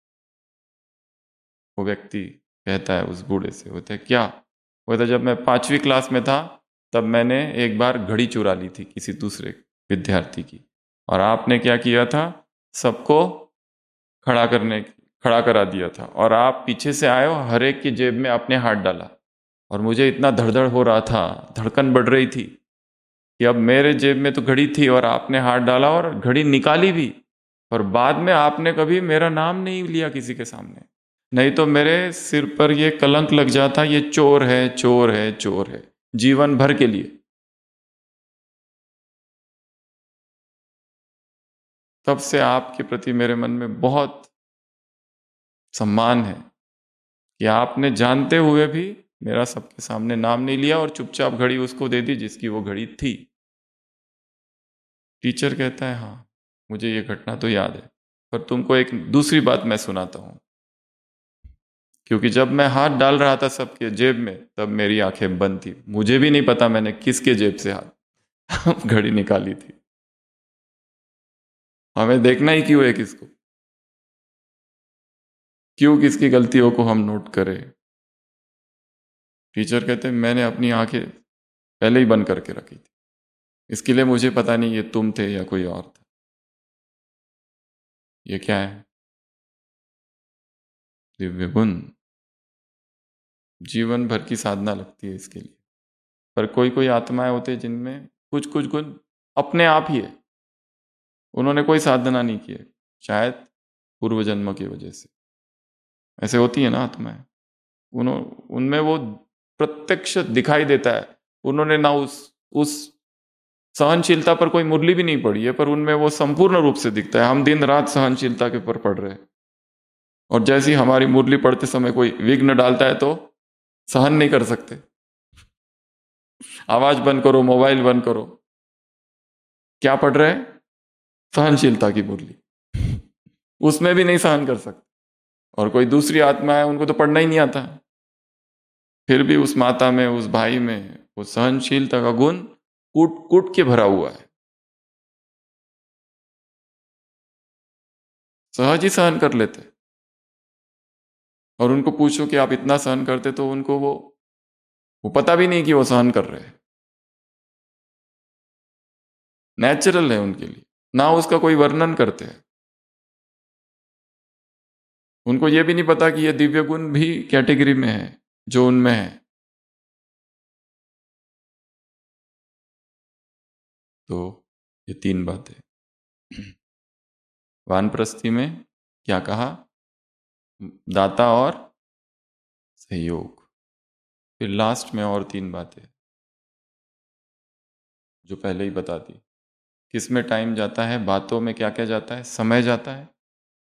वो व्यक्ति कहता है उस बूढ़े से, होता है क्या? वो कहता है, जब मैं पांचवी क्लास में था तब मैंने एक बार घड़ी चुरा ली थी किसी दूसरे विद्यार्थी की, और आपने क्या किया था? सबको खड़ा करने खड़ा करा दिया था, और आप पीछे से आए हो, हर एक की जेब में आपने हाथ डाला, और मुझे इतना धड़धड़ हो रहा था, धड़कन बढ़ रही थी कि अब मेरे जेब में तो घड़ी थी और आपने हाथ डाला और घड़ी निकाली भी, और बाद में आपने कभी मेरा नाम नहीं लिया किसी के सामने, नहीं तो मेरे सिर पर ये कलंक लग जाता, ये चोर है, चोर है, चोर है, जीवन भर के लिए। तब से आपके प्रति मेरे मन में बहुत सम्मान है कि आपने जानते हुए भी मेरा सबके सामने नाम नहीं लिया और चुपचाप घड़ी उसको दे दी जिसकी वो घड़ी थी। टीचर कहता है, हाँ मुझे ये घटना तो याद है, पर तुमको एक दूसरी बात मैं सुनाता हूं, क्योंकि जब मैं हाथ डाल रहा था सबके जेब में तब मेरी आंखें बंद थी, मुझे भी नहीं पता मैंने किसके जेब से हाथ घड़ी निकाली थी। हमें देखना ही क्यों है किसको? क्यों किसकी गलतियों को हम नोट करें? टीचर कहते हैं मैंने अपनी आंखें पहले ही बंद करके रखी थी, इसके लिए मुझे पता नहीं ये तुम थे या कोई और था। ये क्या है? दिव्य गुण। जीवन भर की साधना लगती है इसके लिए। पर कोई कोई आत्माएं होते हैं जिनमें कुछ कुछ गुण अपने आप ही है, उन्होंने कोई साधना नहीं की है, शायद पूर्व जन्म की वजह से। ऐसे होती है ना आत्माएं, उन्हों उनमें वो प्रत्यक्ष दिखाई देता है। उन्होंने ना उस उस सहनशीलता पर कोई मुरली भी नहीं पड़ी है, पर उनमें वो संपूर्ण रूप से दिखता है। हम दिन रात सहनशीलता के ऊपर पढ़ रहे हैं, और जैसे ही हमारी मुरली पढ़ते समय कोई विघ्न डालता है तो सहन नहीं कर सकते। आवाज बंद करो, मोबाइल बंद करो। क्या पढ़ रहे हैं? सहनशीलता की मुरली। उसमें भी नहीं सहन कर सकते। और कोई दूसरी आत्मा है, उनको तो पढ़ना ही नहीं आता, फिर भी उस माता में, उस भाई में वो सहनशीलता का गुण कूट कूट के भरा हुआ है। सहज ही सहन कर लेते। और उनको पूछो कि आप इतना सहन करते, तो उनको वो वो पता भी नहीं कि वो सहन कर रहे हैं। नेचुरल है उनके लिए, ना उसका कोई वर्णन करते हैं। उनको ये भी नहीं पता कि ये दिव्य गुण भी कैटेगरी में है जो उनमें है। तो ये तीन बातें। वानप्रस्थी में क्या कहा? दाता और सहयोग। फिर लास्ट में और तीन बातें जो पहले ही बता दी। किस में टाइम जाता है, बातों में क्या क्या जाता है, समय जाता है,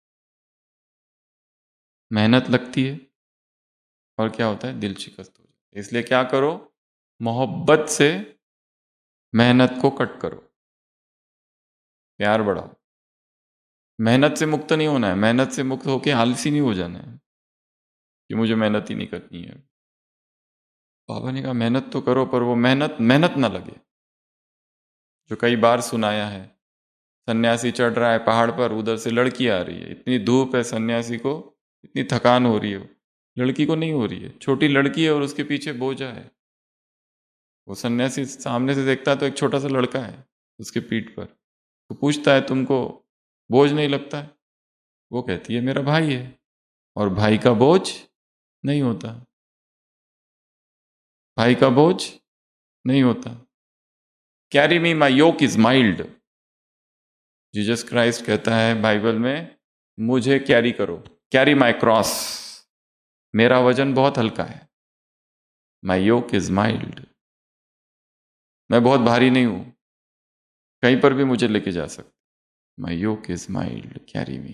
मेहनत लगती है, और क्या होता है, दिल शिकस्त हो जाता है। इसलिए क्या करो? मोहब्बत से मेहनत को कट करो, प्यार बढ़ाओ। मेहनत से मुक्त नहीं होना है, मेहनत से मुक्त होके आलसी नहीं हो जाना है कि मुझे मेहनत ही नहीं करनी है। बाबा ने कहा मेहनत तो करो, पर वो मेहनत मेहनत ना लगे। जो कई बार सुनाया है, सन्यासी चढ़ रहा है पहाड़ पर, उधर से लड़की आ रही है, इतनी धूप है, सन्यासी को इतनी थकान हो रही है, लड़की को नहीं हो रही है, छोटी लड़की है और उसके पीछे बोझा है। वो सन्यासी सामने से देखता है तो एक छोटा सा लड़का है उसके पीठ पर, तो पूछता है तुमको बोझ नहीं लगता है? वो कहती है मेरा भाई है, और भाई का बोझ नहीं होता, भाई का बोझ नहीं होता। Carry me my yoke is mild. Jesus Christ कहता है बाइबल में, मुझे कैरी करो, कैरी माई क्रॉस, मेरा वजन बहुत हल्का है। माई योक इज माइल्ड, मैं बहुत भारी नहीं हूं, कहीं पर भी मुझे लेके जा सकते। My yoke is mild, carry me.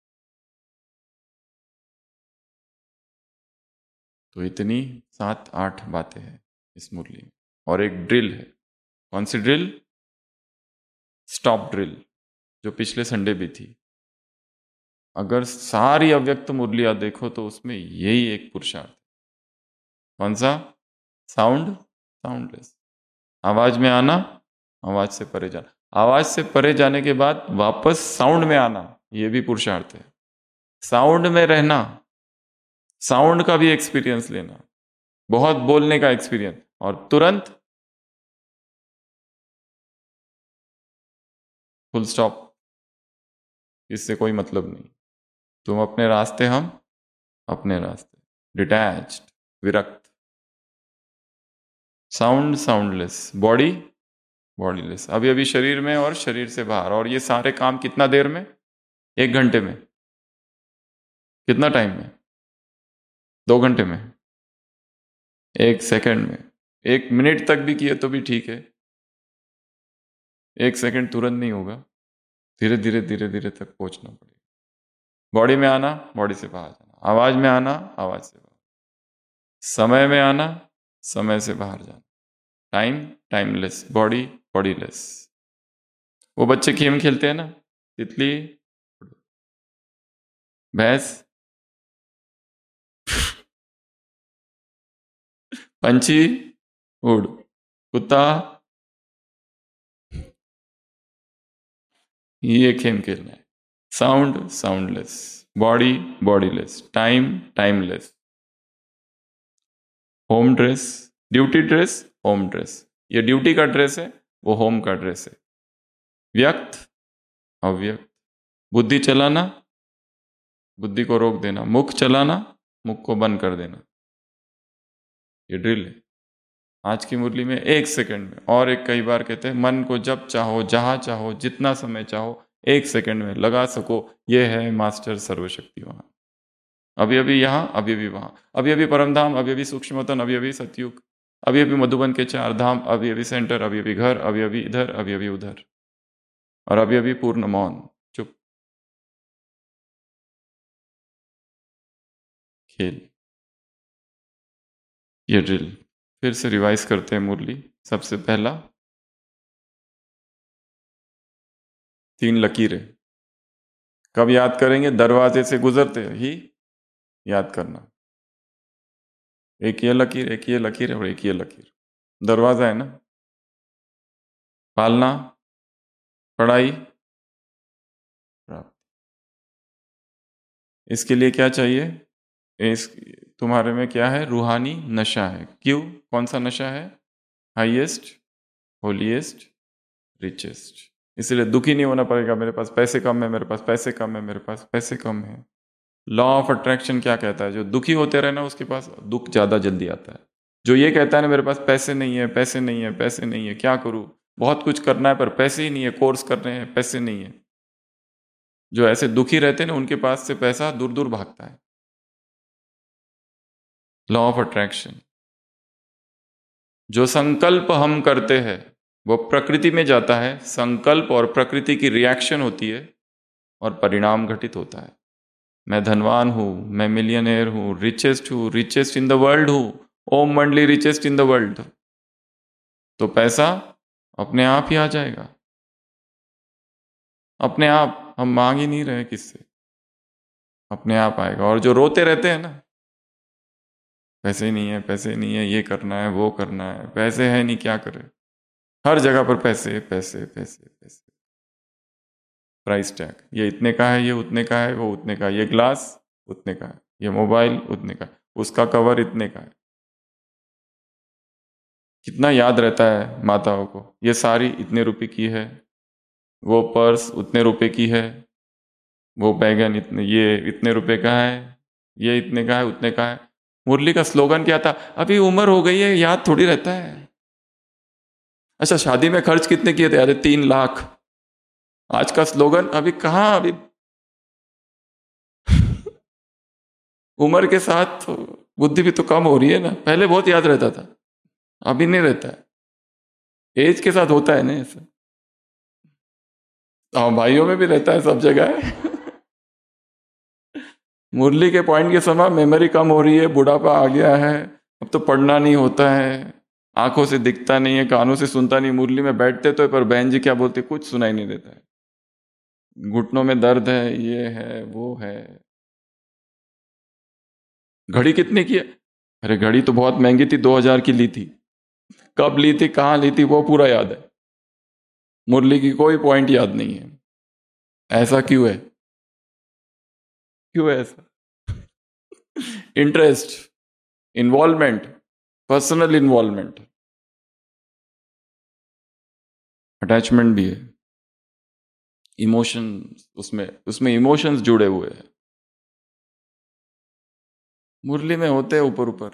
तो इतनी सात आठ बातें हैं इस मुरली में। और एक ड्रिल है। कौन सी ड्रिल? स्टॉप ड्रिल, जो पिछले संडे भी थी। अगर सारी अव्यक्त मुरलियां देखो तो उसमें यही एक पुरुषार्थ। कौन सा? Sound, soundless. आवाज में आना, आवाज से परे जाना, आवाज से परे जाने के बाद वापस साउंड में आना, यह भी पुरुषार्थ है। साउंड में रहना, साउंड का भी एक्सपीरियंस लेना, बहुत बोलने का एक्सपीरियंस, और तुरंत फुल स्टॉप, इससे कोई मतलब नहीं। तुम अपने रास्ते, हम अपने रास्ते, डिटैच्ड, विरक्त। साउंड साउंडलेस, बॉडी बॉडीलेस, अभी अभी शरीर में और शरीर से बाहर। और ये सारे काम कितना देर में? एक घंटे में? कितना टाइम में? दो घंटे में? एक सेकंड में? एक मिनट तक भी किए तो भी ठीक है। एक सेकंड तुरंत नहीं होगा, धीरे धीरे धीरे धीरे तक पहुंचना पड़ेगा। बॉडी में आना, बॉडी से बाहर जाना, आवाज में आना, आवाज से बाहर, समय में आना, समय से बाहर जाना, टाइम टाइमलेस, बॉडी बॉडीलेस। वो बच्चे गेम खेलते हैं ना, तितली, भैंस, पंछी, उड़, कुत्ता, ये खेल खेलना है। Sound soundless, body bodiless, time timeless, home dress duty dress, home dress, ये ड्यूटी का ड्रेस है, वो होम का ड्रेस है। व्यक्त अव्यक्त, बुद्धि चलाना, बुद्धि को रोक देना, मुख चलाना, मुख को बंद कर देना, ये ड्रिल है। आज की मुरली में एक सेकंड में, और एक कई बार कहते हैं मन को जब चाहो, जहां चाहो, जितना समय चाहो, एक सेकंड में लगा सको, ये है मास्टर सर्वशक्ति वहां। अभी अभी यहां, अभी अभी वहां, अभी अभी परमधाम, अभी अभी सूक्ष्मतन, अभी अभी सतयुग, अभी अभी मधुबन के चार धाम, अभी अभी सेंटर, अभी अभी घर, अभी अभी इधर, अभी अभी उधर, और अभी अभी पूर्ण मौन, चुप, खेल, ये ड्रिल। फिर से रिवाइज करते हैं मुरली। सबसे पहला, तीन लकीरें कब याद करेंगे? दरवाजे से गुजरते ही याद करना। एक ये लकीर, एक ये लकीर और एक ये लकीर, दरवाजा है ना। पालना, पढ़ाई, प्राप्ति। इसके लिए क्या चाहिए? इस तुम्हारे में क्या है? रूहानी नशा है। क्यों? कौन सा नशा है? Highest, holiest, richest. इसलिए दुखी नहीं होना पड़ेगा, मेरे पास पैसे कम है, मेरे पास पैसे कम है, मेरे पास पैसे कम है। लॉ ऑफ अट्रैक्शन क्या कहता है? जो दुखी होते रहे ना, उसके पास दुख ज्यादा जल्दी आता है। जो ये कहता है ना मेरे पास पैसे नहीं है, पैसे नहीं है, पैसे नहीं है, क्या करूं, बहुत कुछ करना है पर पैसे ही नहीं है, कोर्स करने हैं पैसे नहीं है, जो ऐसे दुखी रहते हैं ना, उनके पास से पैसा दूर दूर भागता है। Law of attraction. जो संकल्प हम करते हैं वो प्रकृति में जाता है, संकल्प और प्रकृति की रिएक्शन होती है और परिणाम घटित होता है। मैं धनवान हूं, मैं मिलियनेयर हूं, रिचेस्ट हूं, रिचेस्ट इन द वर्ल्ड हूं, ओम मंडली रिचेस्ट इन द वर्ल्ड, तो पैसा अपने आप ही आ जाएगा, अपने आप। हम मांग ही नहीं रहे किससे, अपने आप आएगा। और जो रोते रहते हैं ना, पैसे नहीं है, पैसे नहीं है, ये करना है, वो करना है, पैसे है नहीं, क्या करे, हर जगह पर पैसे पैसे पैसे पैसे। प्राइस टैग, ये इतने का है, ये उतने का है, वो उतने का है, ये ग्लास उतने का है, ये मोबाइल उतने का है, उसका कवर इतने का है। कितना याद रहता है माताओं को, ये साड़ी इतने रुपए की है, वो पर्स उतने रुपए की है, वो बैगन इतने, ये इतने रुपए का है, ये इतने का है, उतने का है। मुरली का स्लोगन क्या था? अभी उम्र हो गई है, याद थोड़ी रहता है। अच्छा, शादी में खर्च कितने किए थे? अरे तीन लाख। आज का स्लोगन अभी कहाँ, अभी उम्र के साथ बुद्धि भी तो कम हो रही है ना। पहले बहुत याद रहता था, अभी नहीं रहता है। एज के साथ होता है ना ऐसा। हाँ, भाइयों में भी रहता है, सब जगह है। मुरली के पॉइंट के समय मेमोरी कम हो रही है, बुढ़ापा आ गया है, अब तो पढ़ना नहीं होता है, आंखों से दिखता नहीं है, कानों से सुनता नहीं। मुरली में बैठते तो, पर बहन जी क्या बोलते कुछ सुनाई नहीं देता है, घुटनों में दर्द है, ये है, वो है। घड़ी कितने की है? अरे घड़ी तो बहुत महंगी थी, दो हजार की ली थी। कब ली थी, कहाँ ली थी, वो पूरा याद है। मुरली की कोई पॉइंट याद नहीं है। ऐसा क्यों है? क्यों है ऐसा? Interest, involvement, personal involvement, attachment भी है, इमोशन, उसमें उसमें इमोशंस जुड़े हुए हैं। मुरली में होते हैं ऊपर ऊपर,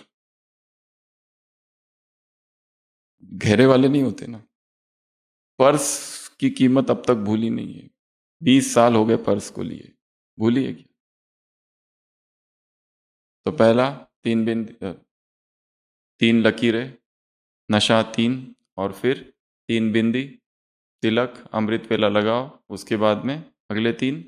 घेरे वाले नहीं होते ना। पर्स की कीमत अब तक भूली नहीं है, बीस साल हो गए पर्स को लिए, भूली है क्या? तो पहला, तीन बिंद तीन लकीरें, नशा तीन, और फिर तीन बिंदी, तिलक, अमृत वेला लगाओ। उसके बाद में अगले तीन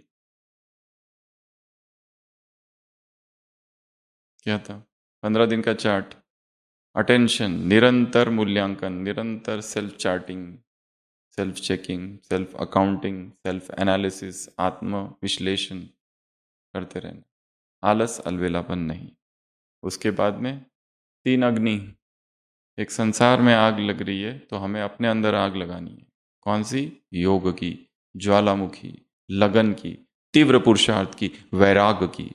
क्या था? पंद्रह दिन का चार्ट, अटेंशन, निरंतर मूल्यांकन, निरंतर self charting, self checking, self accounting, self analysis, आत्म विश्लेषण करते रहना, आलस अलवेलापन नहीं। उसके बाद में तीन अग्नि, एक संसार में आग लग रही है तो हमें अपने अंदर आग लगानी है। कौन सी? योग की। ज्वालामुखी, लगन की, तीव्र पुरुषार्थ की, वैराग की।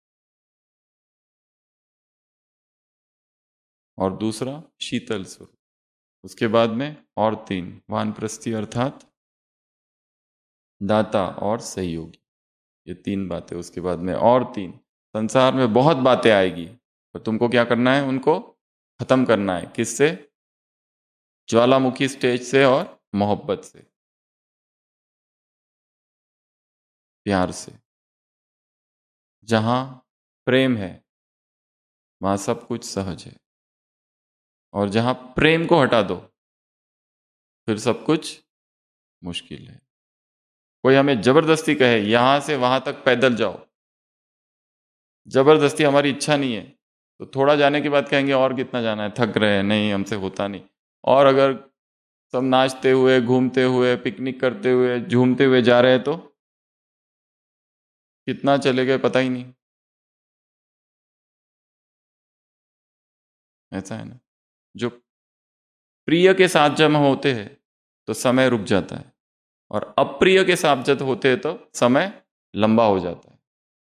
और दूसरा शीतल स्वरूप। उसके बाद में और तीन, वानप्रस्थी अर्थात दाता और सहयोगी, ये तीन बातें। उसके बाद में और तीन, संसार में बहुत बातें आएगी तो तुमको क्या करना है, उनको खत्म करना है। किससे? ज्वालामुखी स्टेज से और मोहब्बत से, प्यार से। जहां प्रेम है वहां सब कुछ सहज है, और जहां प्रेम को हटा दो फिर सब कुछ मुश्किल है। कोई हमें जबरदस्ती कहे यहां से वहां तक पैदल जाओ, जबरदस्ती, हमारी इच्छा नहीं है, तो थोड़ा जाने के बाद कहेंगे और कितना जाना है, थक रहे हैं, नहीं हमसे होता नहीं। और अगर सब नाचते हुए, घूमते हुए, पिकनिक करते हुए, झूमते हुए जा रहे हैं तो कितना चले गए पता ही नहीं। ऐसा है ना। जो प्रिय के साथ जब हम होते हैं तो समय रुक जाता है, और अप्रिय के साथ जब होते हैं तो समय लंबा हो जाता है।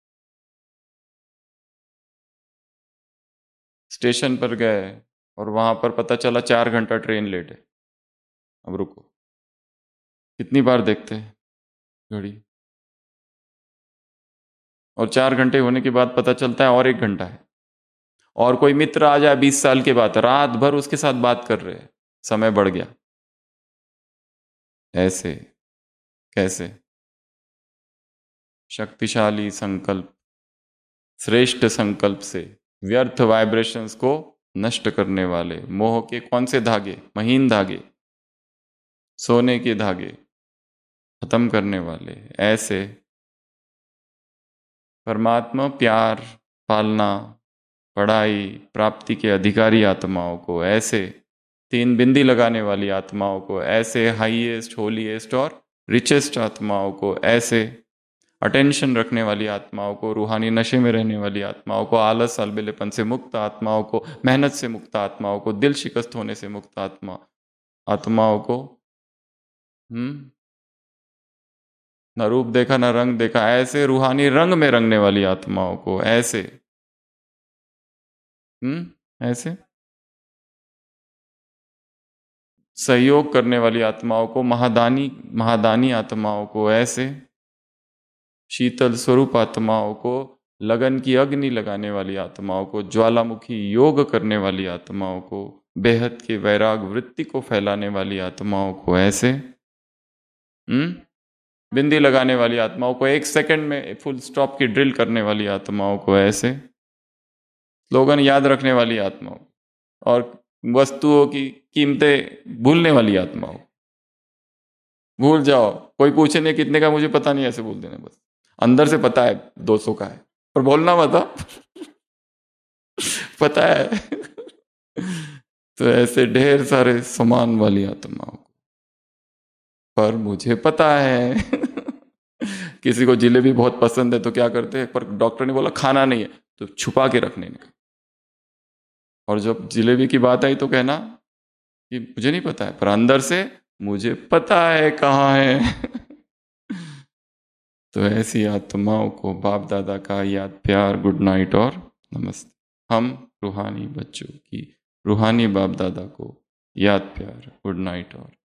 स्टेशन पर गए और वहां पर पता चला चार घंटा ट्रेन लेट है, अब रुको। कितनी बार देखते हैं घड़ी, और चार घंटे होने के बाद पता चलता है और एक घंटा है। और कोई मित्र आ जाए बीस साल के बाद, रात भर उसके साथ बात कर रहे हैं, समय बढ़ गया। ऐसे कैसे? शक्तिशाली संकल्प, श्रेष्ठ संकल्प से व्यर्थ वाइब्रेशंस को नष्ट करने वाले मोह के कौन से धागे, महीन धागे, सोने के धागे खत्म करने वाले, ऐसे परमात्मा प्यार, पालना, पढ़ाई, प्राप्ति के अधिकारी आत्माओं को, ऐसे तीन बिंदी लगाने वाली आत्माओं को, ऐसे हाईएस्ट, होलीएस्ट और रिचेस्ट आत्माओं को, ऐसे अटेंशन रखने वाली आत्माओं को, रूहानी नशे में रहने वाली आत्माओं को, आलस अलबेलेपन से मुक्त आत्माओं को, मेहनत से मुक्त आत्माओं को, दिल शिकस्त होने से मुक्त आत्मा आत्माओं को, हम्म न रूप देखा न रंग देखा, ऐसे रूहानी रंग में रंगने वाली आत्माओं को, ऐसे हम्म ऐसे सहयोग करने वाली आत्माओं को, महादानी महादानी आत्माओं को, ऐसे शीतल स्वरूप आत्माओं को, लगन की अग्नि लगाने वाली आत्माओं को, ज्वालामुखी योग करने वाली आत्माओं को, बेहद के वैराग वृत्ति को फैलाने वाली आत्माओं को, ऐसे हम्म बिंदी लगाने वाली आत्माओं को, एक सेकंड में फुल स्टॉप की ड्रिल करने वाली आत्माओं को, ऐसे स्लोगन याद रखने वाली आत्माओं, और वस्तुओं की कीमतें भूलने वाली आत्माओं, भूल जाओ, कोई पूछे नहीं कितने का, मुझे पता नहीं, ऐसे बोल देना बस, अंदर से पता है दो सौ का है, पर बोलना मत पता है। तो ऐसे ढेर सारे सामान वाली आत्माओं को, पर मुझे पता है। किसी को जिलेबी बहुत पसंद है तो क्या करते हैं, पर डॉक्टर ने बोला खाना नहीं है तो छुपा के रखने का, और जब जिलेबी की बात आई तो कहना कि मुझे नहीं पता है, पर अंदर से मुझे पता है कहाँ है। तो ऐसी आत्माओं को बाप दादा का याद, प्यार, गुड नाइट और नमस्ते। हम रूहानी बच्चों की रूहानी बाप दादा को याद, प्यार, गुड नाइट और